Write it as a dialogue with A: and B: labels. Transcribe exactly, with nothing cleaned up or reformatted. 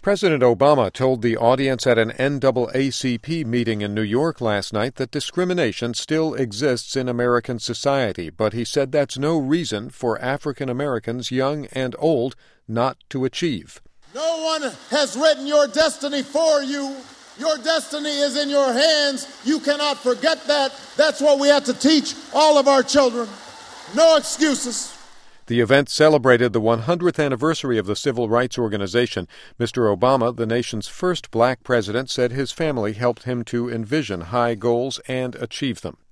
A: President Obama told the audience at an N double A C P meeting in New York last night that discrimination still exists in American society, but he said that's no reason for African Americans, young and old, not to achieve.
B: No one has written your destiny for you. Your destiny is in your hands. You cannot forget that. That's what we have to teach all of our children. No excuses.
A: The event celebrated the one hundredth anniversary of the Civil Rights Organization. Mister Obama, the nation's first black president, said his family helped him to envision high goals and achieve them.